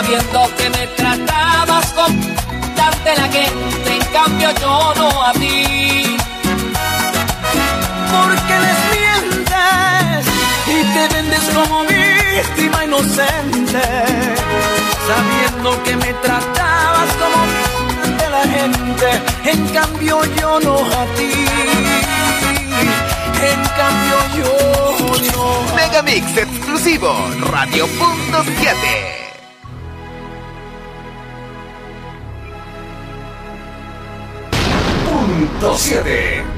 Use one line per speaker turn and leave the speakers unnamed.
sabiendo que me tratabas ante la gente, en cambio yo no a ti.
Porque les mientes y te vendes como víctima inocente, sabiendo que me tratabas como ante la gente, en cambio yo no a ti. En cambio yo no.
Megamix exclusivo, Radio Punto 7. Punto 7.